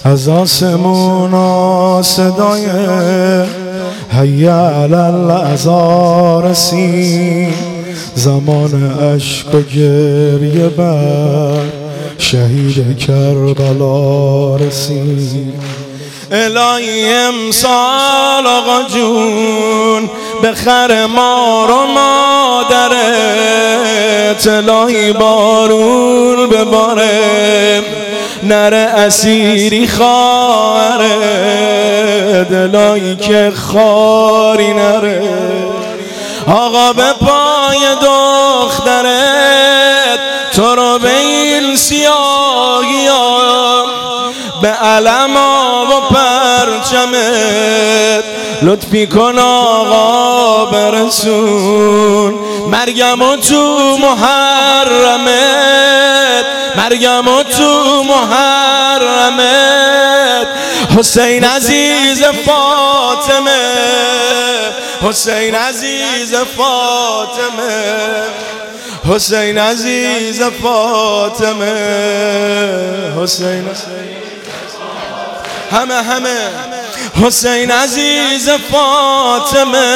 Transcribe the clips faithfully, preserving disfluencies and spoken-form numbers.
از آسمونا صدای حی علی العزا رسید، زمان اشک و گریه بر شهید کربلا رسید. الهی امسال آقا جون بخر مار و مادرت، الهی بارون بباره نره اسیری خواهرت، الهی که خاری نره آقا به پای دخترت، تو رو به این سیاهی ها به علم ها و پرچمت لطفی کن آقا برسون. مرگم و تو محرمت، مرگم و تو محرمت، حسین عزیز فاطمه، حسین عزیز فاطمه، حسین عزیز فاطمه، حسین همه همه حسین عزیز فاطمه.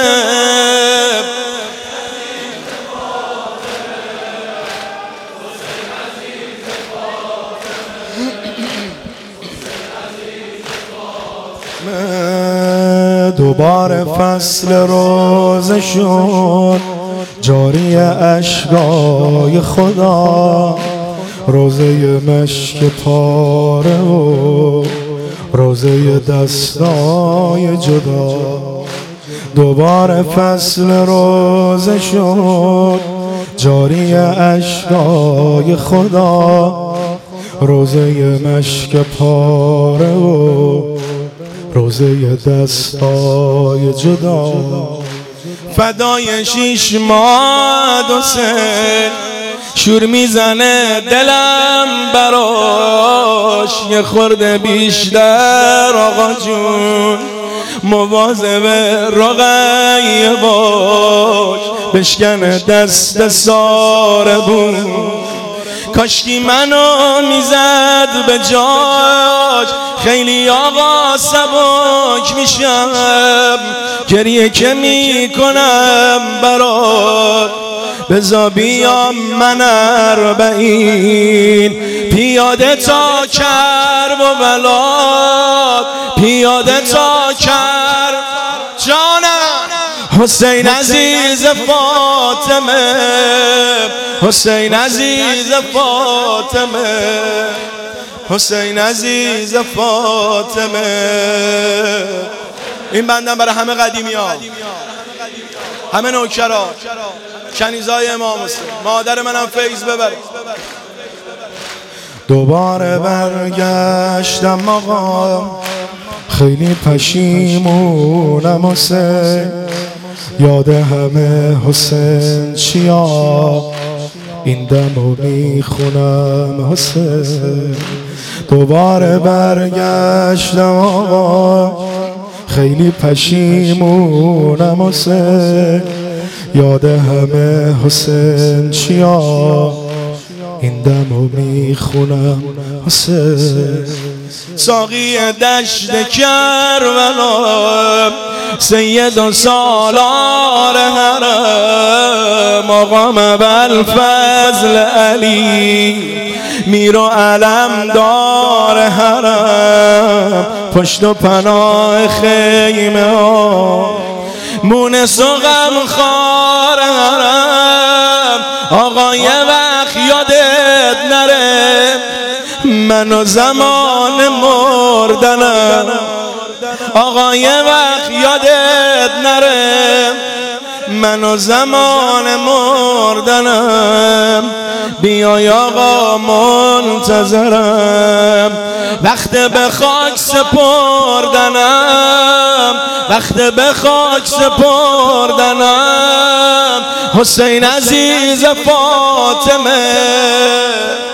دوباره فصل روزه شد جاری اشکای خدا، روزه مشک پاره و روزه دستای جدا. دوباره فصل روزه شد جاری اشکای خدا، روزه مشک پاره و روزه دستای جدا. فدای شیش ماه حسین شور میزنه دلم براش، یه خورده بیشتر آقا جون مواظب رقیه باش، بشکنه دست ساربون. کاشکی منو میزد به جاش، خیلی آقا سبک میشم، گریه که میکنم برات. بزا بیام من اربعین پیاده تا کرب و بلاد، پیاده تا کرب جانم. حسین عزیز فاطمه، حسین عزیز فاطمه، حسین عزیز فاطمه. این بندم برای همه قدیمی ها، همه نوکرا، کنیزای امام حسین، مادر منم فیض ببره. دوباره برگشتم آقا، خیلی پشیمونم حسین، یاد همه حسین چیا این دمو میخونم حسین. دوباره برگشتم آقا، خیلی پشیمونم حسین، یاد همه حسین چیا این دمو میخونم حسین. ساقی دشت کربلا، سید و سالار حرم، آقام ابوالفضل علی، میر و علم دار حرم، پشت و پناه خیمه ها، مونس و غمخوار حرم. آقا یه وقت یادت نره من و زمان مردنم، آقا یه وقت یادت نره من و زمان مردنم. بیای آقا منتظرم، وقت به خاک سپردنم، وقت به خاک سپردنم. حسین عزیز فاطمه.